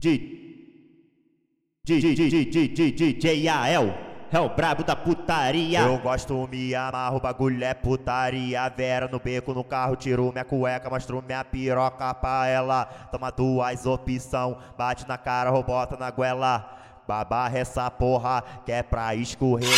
DJ Yael, é o brabo da putaria. Eu gosto, me amarro, o bagulho é putaria. Vera no beco, no carro, tiro minha cueca, mostro minha piroca pra ela. Toma duas opção, bate na cara, bota na goela. Babarra essa porra, que é pra escorrer.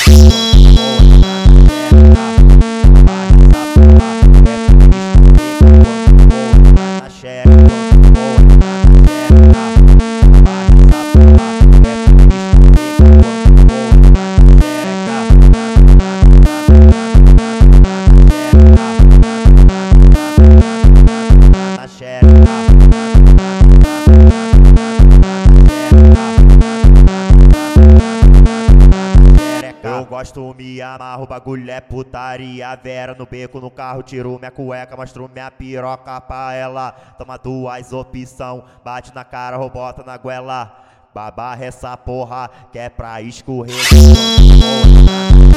Eu gosto, me amarro, o bagulho é putaria. Vera no beco, no carro, tiro minha cueca, mostro minha piroca pra ela. Toma duas opção, bate na cara, bota na goela. Babarra essa porra, que é pra escorrer.